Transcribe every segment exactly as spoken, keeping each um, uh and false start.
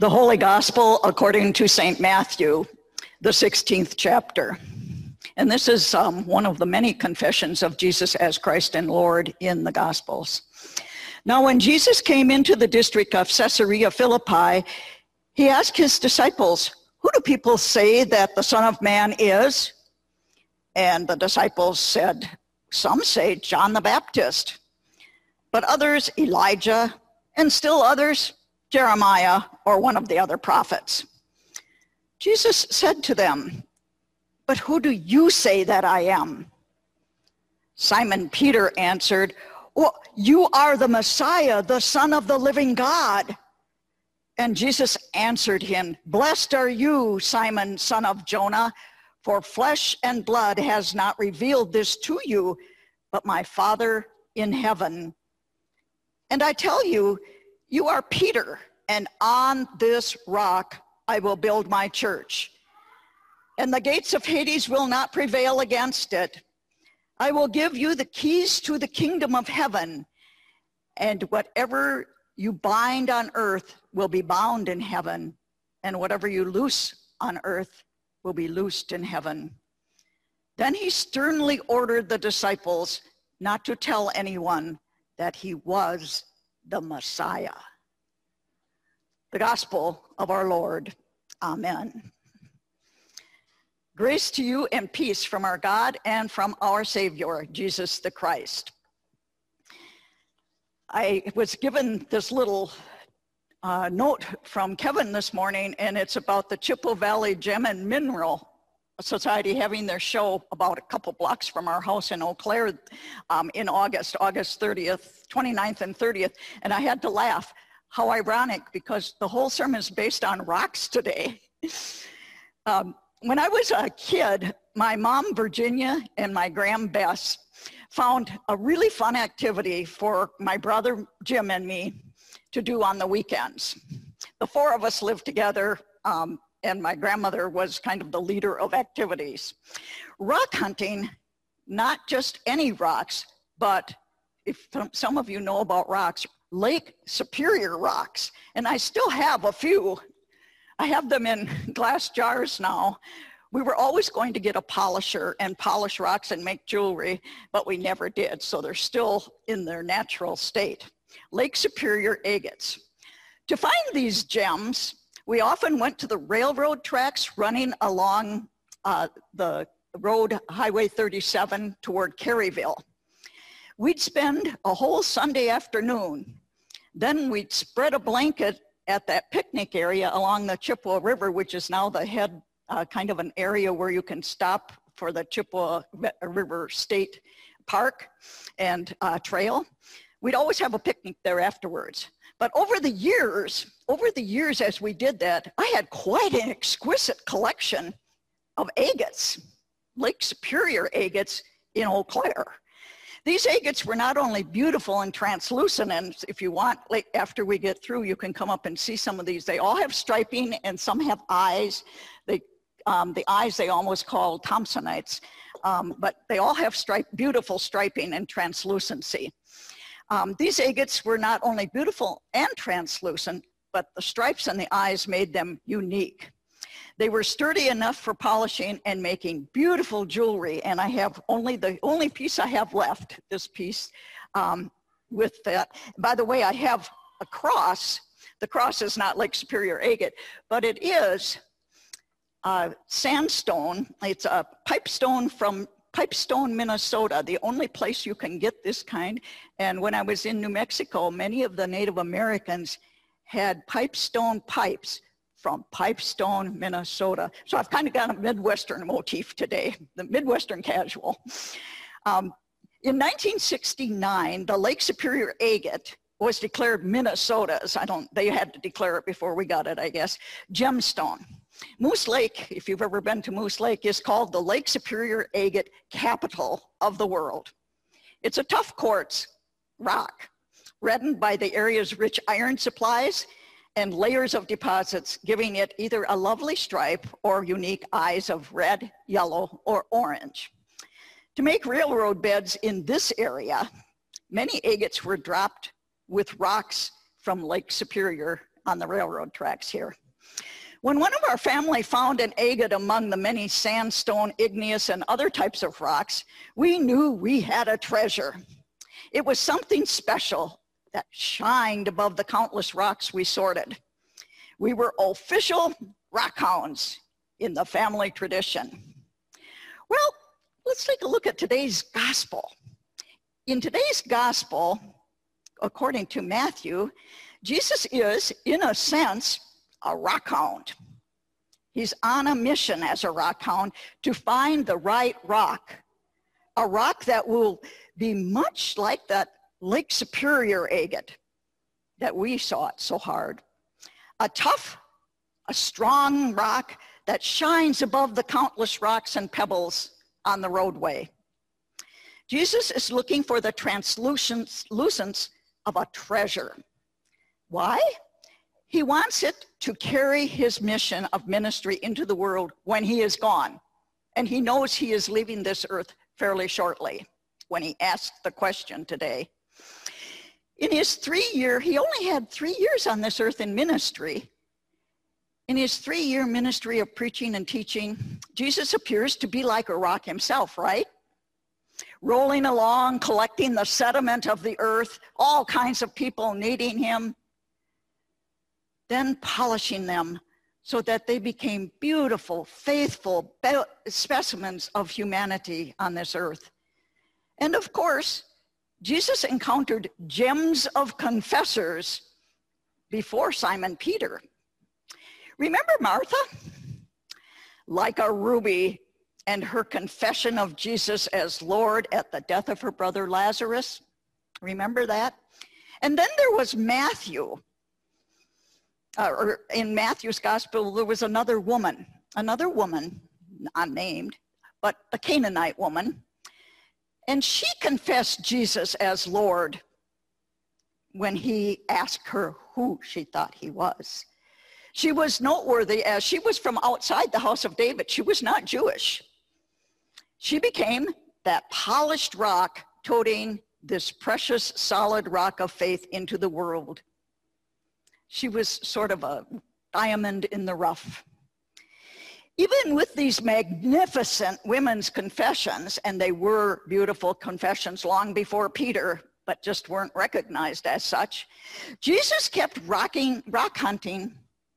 The Holy Gospel according to Saint Matthew, the sixteenth chapter. And this is um, one of the many confessions of Jesus as Christ and Lord in the Gospels. Now, when Jesus came into the district of Caesarea Philippi, he asked his disciples, "Who do people say that the Son of Man is?" And the disciples said, "Some say John the Baptist, but others Elijah, and still others Jeremiah or one of the other prophets." Jesus said to them, "But who do you say that I am?" Simon Peter answered, "Well, you are the Messiah, the Son of the living God." And Jesus answered him, "Blessed are you, Simon, son of Jonah, for flesh and blood has not revealed this to you, but my Father in heaven. And I tell you, you are Peter, and on this rock I will build my church, and the gates of Hades will not prevail against it. I will give you the keys to the kingdom of heaven, and whatever you bind on earth will be bound in heaven, and whatever you loose on earth will be loosed in heaven." Then he sternly ordered the disciples not to tell anyone that he was the Messiah. The Gospel of our Lord. Amen. Grace to you and peace from our God and from our Savior, Jesus the Christ. I was given this little uh, note from Kevin this morning, and it's about the Chippewa Valley Gem and Mineral Society having their show about a couple blocks from our house in Eau Claire um, in August, August thirtieth, twenty-ninth and thirtieth, and I had to laugh. How ironic, because the whole sermon is based on rocks today. um, when I was a kid, my mom, Virginia, and my gram, Bess, found a really fun activity for my brother, Jim, and me to do on the weekends. The four of us lived together, um, and my grandmother was kind of the leader of activities. Rock hunting, not just any rocks, but if some of you know about rocks, Lake Superior rocks, and I still have a few. I have them in glass jars now. We were always going to get a polisher and polish rocks and make jewelry, but we never did, so they're still in their natural state. Lake Superior agates. To find these gems, we often went to the railroad tracks running along uh, the road, Highway thirty-seven, toward Caryville. We'd spend a whole Sunday afternoon. Then we'd spread a blanket at that picnic area along the Chippewa River, which is now the head uh, kind of an area where you can stop for the Chippewa River State Park and uh, Trail. We'd always have a picnic there afterwards. But over the years, over the years as we did that, I had quite an exquisite collection of agates, Lake Superior agates in Eau Claire. These agates were not only beautiful and translucent, and if you want, like after we get through, you can come up and see some of these. They all have striping and some have eyes. They, um, the eyes they almost call Thompsonites, um, but they all have stripe, beautiful striping and translucency. Um, these agates were not only beautiful and translucent, but the stripes and the eyes made them unique. They were sturdy enough for polishing and making beautiful jewelry, and I have only the only piece I have left, this piece um, with that. By the way, I have a cross. The cross is not Lake Superior agate, but it is uh, sandstone. It's a pipestone from Pipestone, Minnesota, the only place you can get this kind. And when I was in New Mexico, many of the Native Americans had pipestone pipes from Pipestone, Minnesota. So I've kind of got a Midwestern motif today, the Midwestern casual. Um, in nineteen sixty-nine, the Lake Superior agate was declared Minnesota's, I don't, they had to declare it before we got it, I guess, gemstone. Moose Lake, if you've ever been to Moose Lake, is called the Lake Superior agate capital of the world. It's a tough quartz rock, reddened by the area's rich iron supplies and layers of deposits, giving it either a lovely stripe or unique eyes of red, yellow, or orange. To make railroad beds in this area, many agates were dropped with rocks from Lake Superior on the railroad tracks here. When one of our family found an agate among the many sandstone, igneous, and other types of rocks, we knew we had a treasure. It was something special that shined above the countless rocks we sorted. We were official rock hounds in the family tradition. Well, let's take a look at today's gospel. In today's gospel, according to Matthew, Jesus is, in a sense, a rock hound. He's on a mission as a rock hound to find the right rock, a rock that will be much like that Lake Superior agate that we sought so hard. A tough, a strong rock that shines above the countless rocks and pebbles on the roadway. Jesus is looking for the translucence of a treasure. Why? He wants it to carry his mission of ministry into the world when he is gone. And he knows he is leaving this earth fairly shortly when he asked the question today. In his three year, he only had three years on this earth in ministry. In his three-year ministry of preaching and teaching, Jesus appears to be like a rock himself, right? Rolling along, collecting the sediment of the earth, all kinds of people needing him, then polishing them so that they became beautiful, faithful specimens of humanity on this earth. And of course, Jesus encountered gems of confessors before Simon Peter. Remember Martha? Like a ruby, and her confession of Jesus as Lord at the death of her brother Lazarus. Remember that? And then there was Matthew. Uh, or in Matthew's gospel, there was another woman, another woman, unnamed, but a Canaanite woman. And she confessed Jesus as Lord when he asked her who she thought he was. She was noteworthy as she was from outside the house of David. She was not Jewish. She became that polished rock toting this precious solid rock of faith into the world. She was sort of a diamond in the rough. Even with these magnificent women's confessions, and they were beautiful confessions long before Peter, but just weren't recognized as such, Jesus kept rocking, rock hunting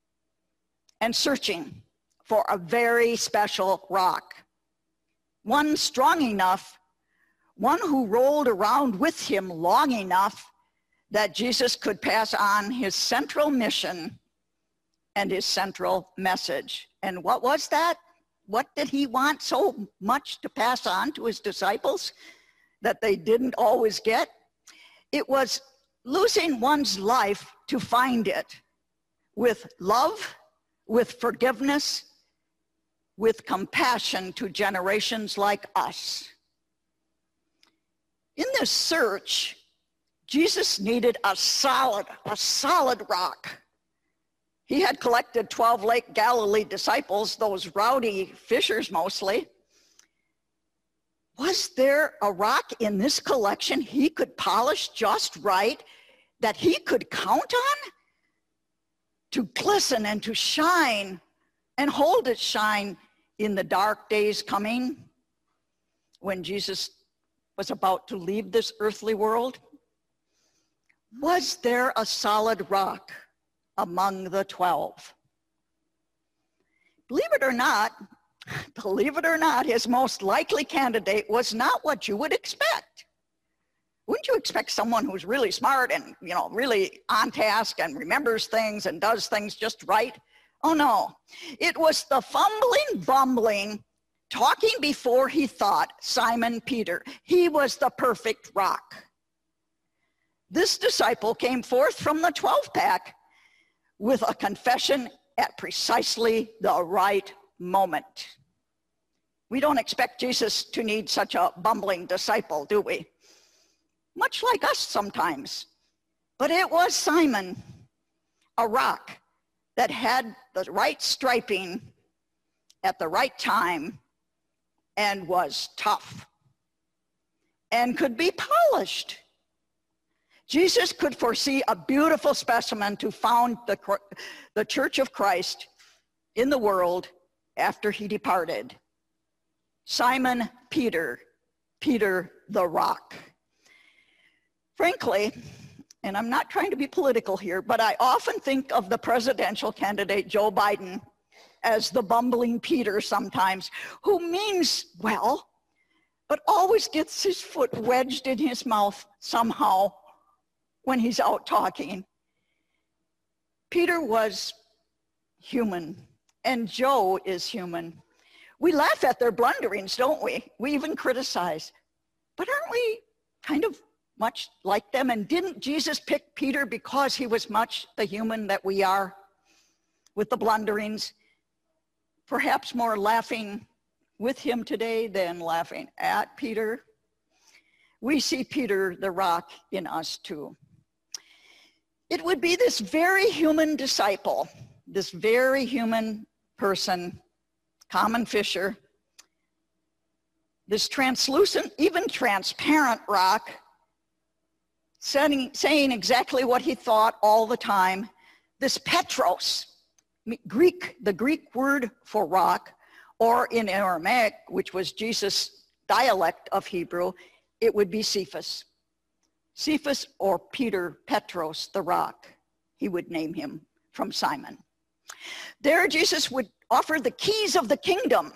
and searching for a very special rock. One strong enough, one who rolled around with him long enough that Jesus could pass on his central mission and his central message. And what was that? What did he want so much to pass on to his disciples that they didn't always get? It was losing one's life to find it with love, with forgiveness, with compassion to generations like us. In this search, Jesus needed a solid, a solid rock. He had collected twelve Lake Galilee disciples, those rowdy fishers mostly. Was there a rock in this collection he could polish just right, that he could count on to glisten and to shine and hold its shine in the dark days coming when Jesus was about to leave this earthly world? Was there a solid rock among the twelve? Believe it or not, believe it or not, his most likely candidate was not what you would expect. Wouldn't you expect someone who's really smart and, you know, really on task and remembers things and does things just right? Oh no, it was the fumbling, bumbling, talking before he thought, Simon Peter. He was the perfect rock. This disciple came forth from the twelve pack with a confession at precisely the right moment. We don't expect Jesus to need such a bumbling disciple, do we? Much like us sometimes. But it was Simon, a rock that had the right striping at the right time and was tough and could be polished. Jesus could foresee a beautiful specimen to found the, the Church of Christ in the world after he departed. Simon Peter, Peter the Rock. Frankly, and I'm not trying to be political here, but I often think of the presidential candidate, Joe Biden, as the bumbling Peter sometimes, who means well, but always gets his foot wedged in his mouth somehow when he's out talking. Peter was human, and Joe is human. We laugh at their blunderings, don't we? We even criticize. But aren't we kind of much like them? And didn't Jesus pick Peter because he was much the human that we are with the blunderings? Perhaps more laughing with him today than laughing at Peter. We see Peter the Rock in us too. It would be this very human disciple, this very human person, common fisher, this translucent, even transparent rock, saying, saying exactly what he thought all the time. This Petros, Greek, the Greek word for rock, or in Aramaic, which was Jesus' dialect of Hebrew, it would be Cephas. Cephas, or Peter, Petros, the rock, he would name him from Simon. There Jesus would offer the keys of the kingdom.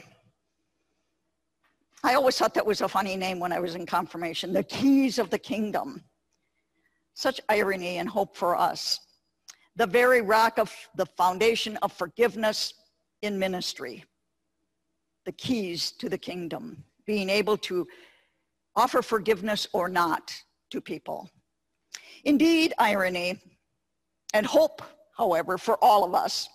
I always thought that was a funny name when I was in confirmation, the keys of the kingdom. Such irony and hope for us. The very rock of the foundation of forgiveness in ministry. The keys to the kingdom, being able to offer forgiveness or not to people. Indeed, irony and hope, however, for all of us.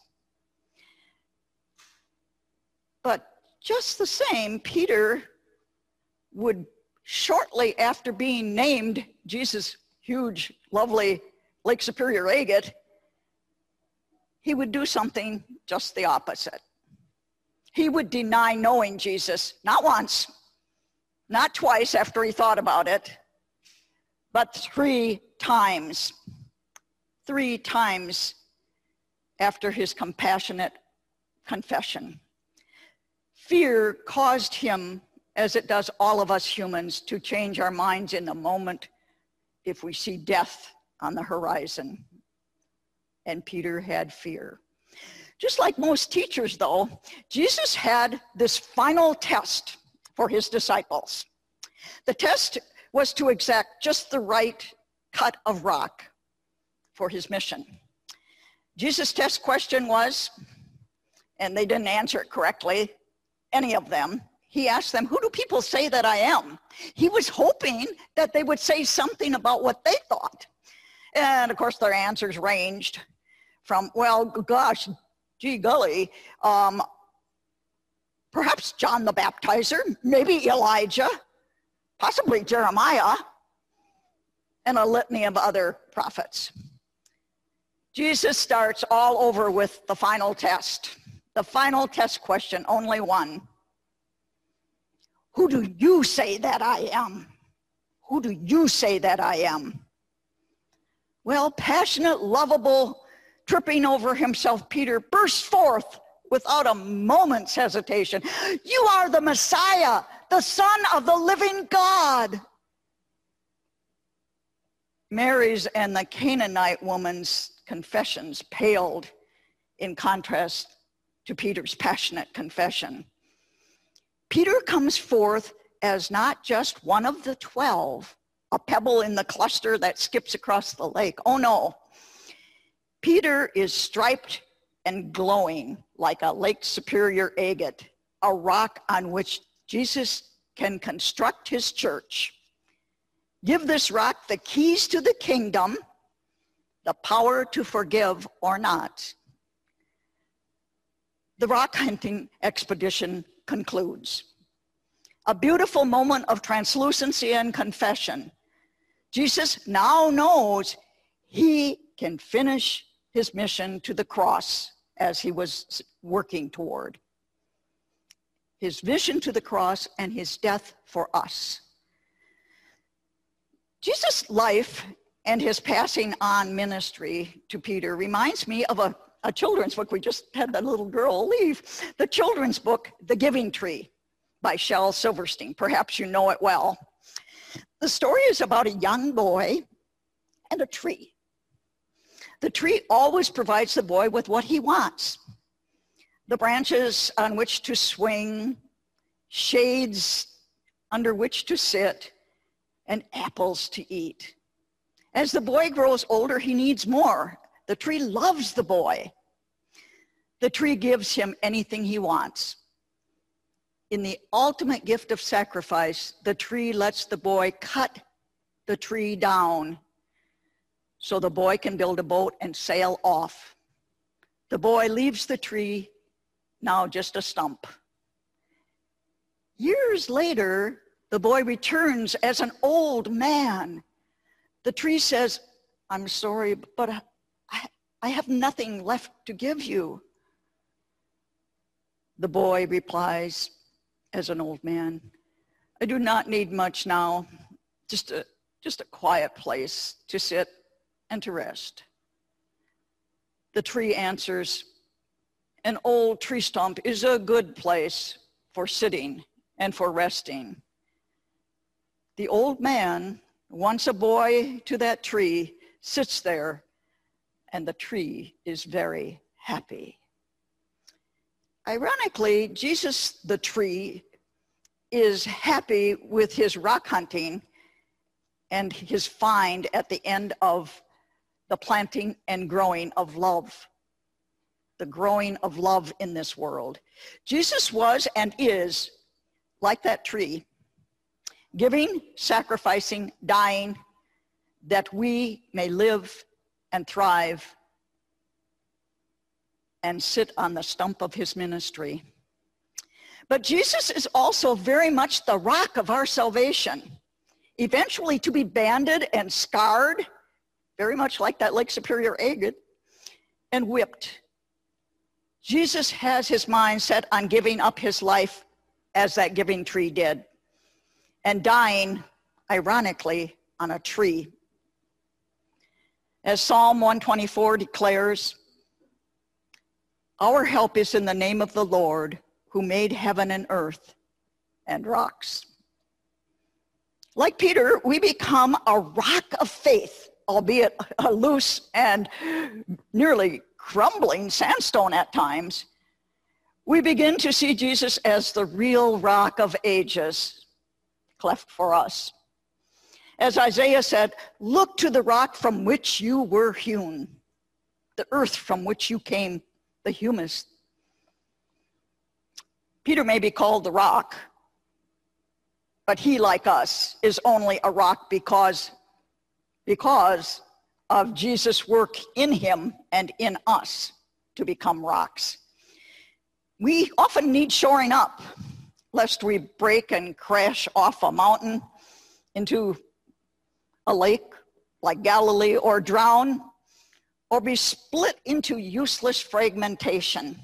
But just the same, Peter would shortly after being named Jesus' huge, lovely Lake Superior agate, he would do something just the opposite. He would deny knowing Jesus, not once, not twice after he thought about it, but three times. Three times after his compassionate confession. Fear caused him, as it does all of us humans, to change our minds in the moment if we see death on the horizon. And Peter had fear. Just like most teachers, though, Jesus had this final test for his disciples. The test was to exact just the right cut of rock for his mission. Jesus' test question was, and they didn't answer it correctly, any of them. He asked them, who do people say that I am? He was hoping that they would say something about what they thought. And of course, their answers ranged from, well, gosh, gee golly, um, perhaps John the Baptizer, maybe Elijah, possibly Jeremiah, and a litany of other prophets. Jesus starts all over with the final test. The final test question, only one. Who do you say that I am? Who do you say that I am? Well, passionate, lovable, tripping over himself, Peter burst forth without a moment's hesitation. You are the Messiah, the Son of the living God. Mary's and the Canaanite woman's confessions paled in contrast to Peter's passionate confession. Peter comes forth as not just one of the twelve, a pebble in the cluster that skips across the lake. Oh no. Peter is striped and glowing like a Lake Superior agate, a rock on which Jesus can construct his church. Give this rock the keys to the kingdom, the power to forgive or not. The rock hunting expedition concludes. A beautiful moment of translucency and confession. Jesus now knows he can finish his mission to the cross as he was working toward. His mission to the cross and his death for us. Jesus' life and his passing on ministry to Peter reminds me of a, a children's book. We just had that little girl leave. The children's book, The Giving Tree by Shel Silverstein. Perhaps you know it well. The story is about a young boy and a tree. The tree always provides the boy with what he wants. The branches on which to swing, shades under which to sit, and apples to eat. As the boy grows older, he needs more. The tree loves the boy. The tree gives him anything he wants. In the ultimate gift of sacrifice, the tree lets the boy cut the tree down so the boy can build a boat and sail off. The boy leaves the tree, now just a stump. Years later, the boy returns as an old man. The tree says, "I'm sorry, but I, I have nothing left to give you." The boy replies, as an old man, "I do not need much now, just a, just a quiet place to sit and to rest." The tree answers, "An old tree stump is a good place for sitting and for resting." The old man, once a boy to that tree, sits there, and the tree is very happy. Ironically, Jesus, the tree, is happy with his rock hunting and his find at the end of the planting and growing of love, the growing of love in this world. Jesus was and is like that tree, giving, sacrificing, dying, that we may live and thrive and sit on the stump of his ministry. But Jesus is also very much the rock of our salvation, eventually to be banded and scarred, very much like that Lake Superior agate, and whipped. Jesus has his mind set on giving up his life as that giving tree did, and dying, ironically, on a tree. As Psalm one twenty-four declares, "Our help is in the name of the Lord, who made heaven and earth and rocks." Like Peter, we become a rock of faith, albeit a loose and nearly crumbling sandstone at times. We begin to see Jesus as the real rock of ages, cleft for us. As Isaiah said, "Look to the rock from which you were hewn, the earth from which you came, the humus." Peter may be called the rock, but he, like us, is only a rock because, because of Jesus' work in him and in us to become rocks. We often need shoring up, lest we break and crash off a mountain into a lake like Galilee, or drown, or be split into useless fragmentation.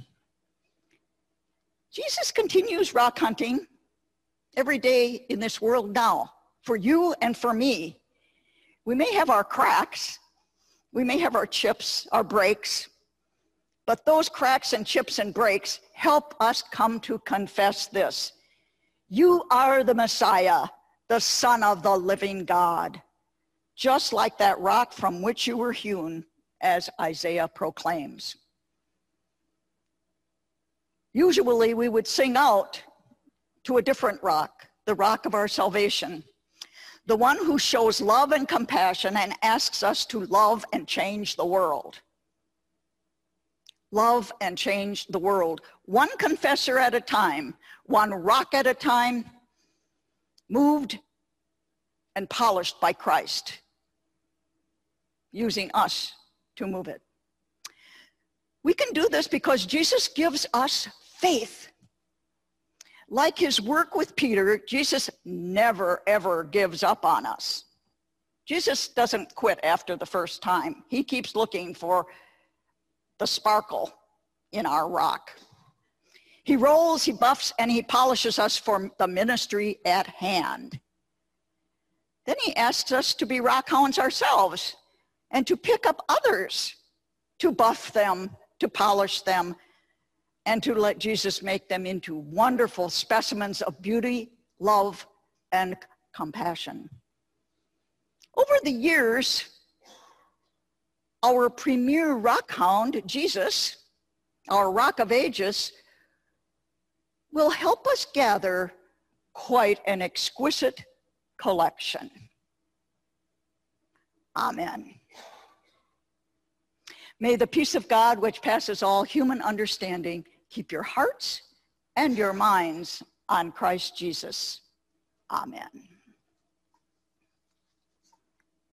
Jesus continues rock hunting every day in this world now, for you and for me. We may have our cracks, we may have our chips, our breaks, but those cracks and chips and breaks help us come to confess this: you are the Messiah, the Son of the living God, just like that rock from which you were hewn, as Isaiah proclaims. Usually we would sing out to a different rock, the rock of our salvation, the one who shows love and compassion and asks us to love and change the world. Love and change the world, one confessor at a time, one rock at a time, moved and polished by Christ, using us to move it. We can do this because Jesus gives us faith. Like his work with Peter, Jesus never, ever gives up on us. Jesus doesn't quit after the first time. He keeps looking for the sparkle in our rock. He rolls, he buffs, and he polishes us for the ministry at hand. Then he asks us to be rockhounds ourselves and to pick up others, to buff them, to polish them, and to let Jesus make them into wonderful specimens of beauty, love, and compassion. Over the years, our premier rockhound, Jesus, our Rock of Ages, will help us gather quite an exquisite collection. Amen. May the peace of God, which passes all human understanding, keep your hearts and your minds on Christ Jesus. Amen.